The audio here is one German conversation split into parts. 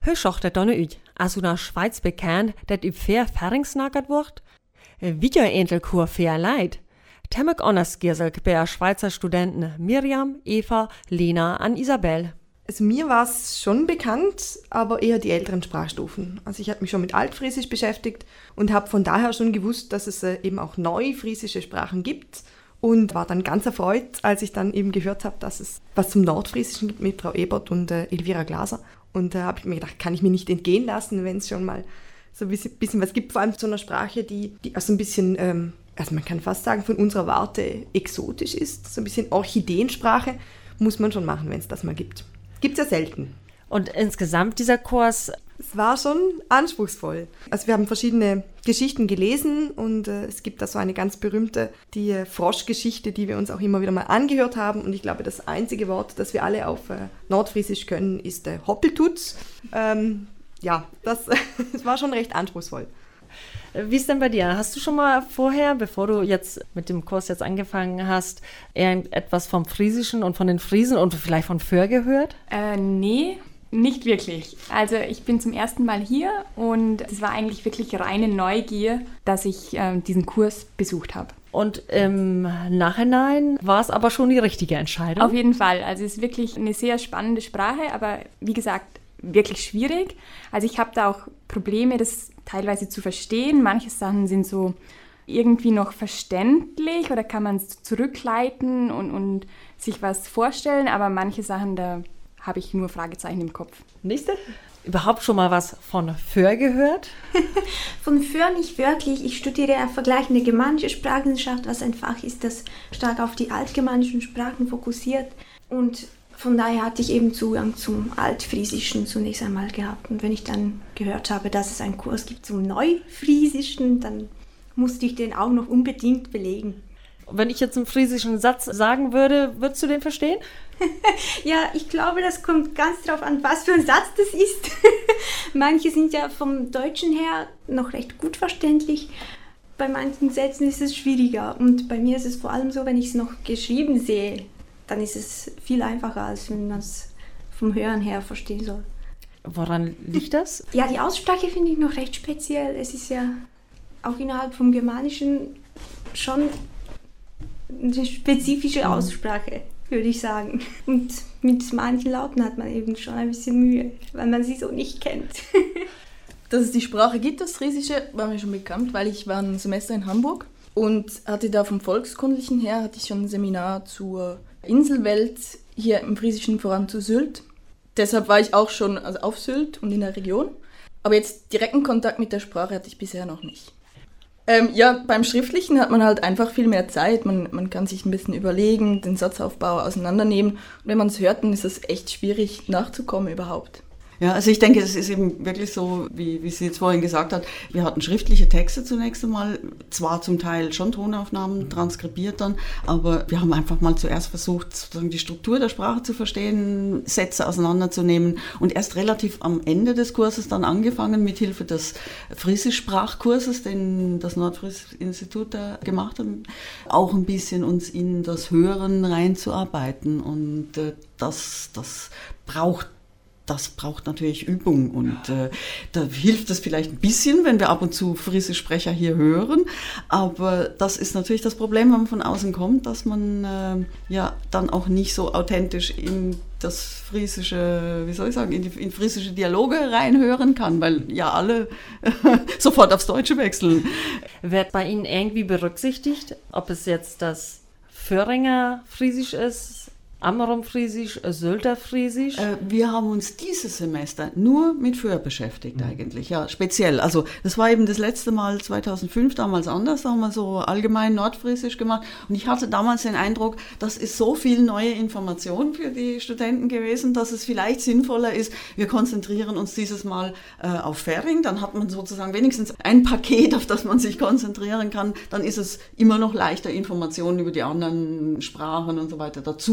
Hoe schaut das dann aus? Als in der Schweiz bekannt, dass über fair Fähringsnackert wird? Wie ja endlich kur fair leid? Temmek anders Gierselk bei Schweizer Studenten Miriam, Eva, Lena und Isabel. Also mir war es schon bekannt, aber eher die älteren Sprachstufen. Also ich habe mich schon mit Altfriesisch beschäftigt und habe von daher schon gewusst, dass es eben auch neufriesische Sprachen gibt. Und war dann ganz erfreut, als ich dann eben gehört habe, dass es was zum Nordfriesischen gibt mit Frau Ebert und Elvira Glaser. Und da habe ich mir gedacht, kann ich mir nicht entgehen lassen, wenn es schon mal so ein bisschen was gibt, vor allem zu einer Sprache, die also ein bisschen, also man kann fast sagen, von unserer Warte exotisch ist. So ein bisschen Orchideensprache muss man schon machen, wenn es das mal gibt. Gibt es ja selten. Und insgesamt dieser Kurs? Es war schon anspruchsvoll. Also wir haben verschiedene Geschichten gelesen und es gibt da so eine ganz berühmte, die Froschgeschichte, die wir uns auch immer wieder mal angehört haben. Und ich glaube, das einzige Wort, das wir alle auf Nordfriesisch können, ist Hoppeltutz. Das war schon recht anspruchsvoll. Wie ist denn bei dir? Hast du schon mal vorher, bevor du jetzt mit dem Kurs jetzt angefangen hast, etwas vom Friesischen und von den Friesen und vielleicht von Föhr gehört? Nee, nicht wirklich. Also ich bin zum ersten Mal hier und es war eigentlich wirklich reine Neugier, dass ich diesen Kurs besucht habe. Und im Nachhinein war es aber schon die richtige Entscheidung? Auf jeden Fall. Also es ist wirklich eine sehr spannende Sprache, aber wie gesagt, wirklich schwierig. Also ich habe da auch Probleme, das teilweise zu verstehen. Manche Sachen sind so irgendwie noch verständlich oder kann man es zurückleiten und sich was vorstellen, aber manche Sachen, da habe ich nur Fragezeichen im Kopf. Nächste? Überhaupt schon mal was von Föhr gehört? Von Föhr nicht wirklich. Ich studiere vergleichende germanische Sprachwissenschaft, was ein Fach ist, das stark auf die altgermanischen Sprachen fokussiert. Und von daher hatte ich eben Zugang zum Altfriesischen zunächst einmal gehabt. Und wenn ich dann gehört habe, dass es einen Kurs gibt zum Neufriesischen, dann musste ich den auch noch unbedingt belegen. Wenn ich jetzt einen friesischen Satz sagen würde, würdest du den verstehen? Ja, ich glaube, das kommt ganz drauf an, was für ein Satz das ist. Manche sind ja vom Deutschen her noch recht gut verständlich. Bei manchen Sätzen ist es schwieriger. Und bei mir ist es vor allem so, wenn ich es noch geschrieben sehe, dann ist es viel einfacher, als wenn man es vom Hören her verstehen soll. Woran liegt das? Ja, die Aussprache finde ich noch recht speziell. Es ist ja auch innerhalb vom Germanischen schon eine spezifische Aussprache, würde ich sagen. Und mit manchen Lauten hat man eben schon ein bisschen Mühe, weil man sie so nicht kennt. Dass es die Sprache gibt, das Friesische, war mir schon bekannt, weil ich war ein Semester in Hamburg und hatte da vom Volkskundlichen her, hatte ich schon ein Seminar zur Inselwelt hier im Friesischen, voran zu Sylt. Deshalb war ich auch schon auf Sylt und in der Region. Aber jetzt direkten Kontakt mit der Sprache hatte ich bisher noch nicht. Beim Schriftlichen hat man halt einfach viel mehr Zeit. Man kann sich ein bisschen überlegen, den Satzaufbau auseinandernehmen. Und wenn man es hört, dann ist es echt schwierig nachzukommen überhaupt. Ja, also ich denke, es ist eben wirklich so, wie sie jetzt vorhin gesagt hat, wir hatten schriftliche Texte zunächst einmal, zwar zum Teil schon Tonaufnahmen transkribiert dann, aber wir haben einfach mal zuerst versucht, sozusagen die Struktur der Sprache zu verstehen, Sätze auseinanderzunehmen und erst relativ am Ende des Kurses dann angefangen, mit Hilfe des Friesisch-Sprachkurses, den das Nordfries-Institut da gemacht hat, auch ein bisschen uns in das Hören reinzuarbeiten und das braucht natürlich Übung und da hilft es vielleicht ein bisschen, wenn wir ab und zu Friesischsprecher hier hören, aber das ist natürlich das Problem, wenn man von außen kommt, dass man dann auch nicht so authentisch in das friesische, in friesische Dialoge reinhören kann, weil ja alle sofort aufs Deutsche wechseln. Wird bei Ihnen irgendwie berücksichtigt, ob es jetzt das Föhringer Friesisch ist, Ammerumfriesisch, Sylter Friesisch? Wir haben uns dieses Semester nur mit Föhr beschäftigt eigentlich, ja, speziell. Also das war eben das letzte Mal 2005, damals anders, da haben wir so allgemein Nordfriesisch gemacht und ich hatte damals den Eindruck, das ist so viel neue Information für die Studenten gewesen, dass es vielleicht sinnvoller ist, wir konzentrieren uns dieses Mal auf Fähring, dann hat man sozusagen wenigstens ein Paket, auf das man sich konzentrieren kann, dann ist es immer noch leichter, Informationen über die anderen Sprachen und so weiter dazu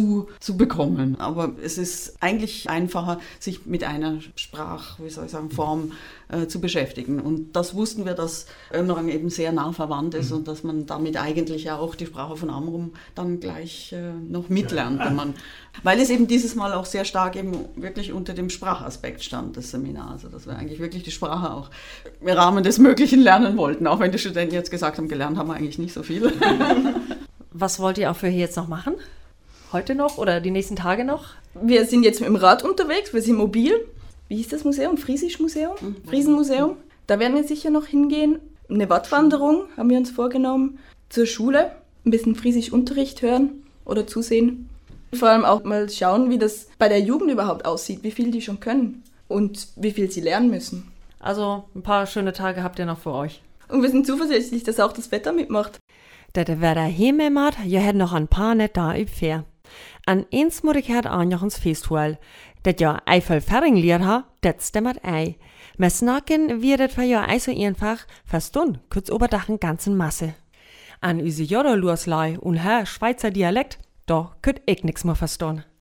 zu bekommen. Aber es ist eigentlich einfacher, sich mit einer Form zu beschäftigen. Und das wussten wir, dass Ömmerang eben sehr nah verwandt ist und dass man damit eigentlich ja auch die Sprache von Amrum dann gleich noch mitlernt. Weil es eben dieses Mal auch sehr stark eben wirklich unter dem Sprachaspekt stand, das Seminar. Also dass wir eigentlich wirklich die Sprache auch im Rahmen des Möglichen lernen wollten, auch wenn die Studenten jetzt gesagt haben, gelernt haben wir eigentlich nicht so viel. Was wollt ihr auch für hier jetzt noch machen? Heute noch oder die nächsten Tage noch? Wir sind jetzt mit dem Rad unterwegs, wir sind mobil. Wie hieß das Museum? Friesenmuseum? Friesenmuseum. Da werden wir sicher noch hingehen. Eine Wattwanderung haben wir uns vorgenommen. Zur Schule, ein bisschen Friesisch Unterricht hören oder zusehen. Vor allem auch mal schauen, wie das bei der Jugend überhaupt aussieht, wie viel die schon können und wie viel sie lernen müssen. Also ein paar schöne Tage habt ihr noch für euch. Und wir sind zuversichtlich, dass auch das Wetter mitmacht. Dat wer der heememmert, je het noch ein paar net da üb fair. An eens moet ik het aanjochens feesthuel. Dat ja eifel Ferring leer ha, dat stemmert ei. Maar snakken wir dat für ja ei so einfach, verstun, kurz oberdachen ganzen Masse. An üse Jodderlurslei und Herr Schweizer Dialekt, da könnt ich nix mehr verstun.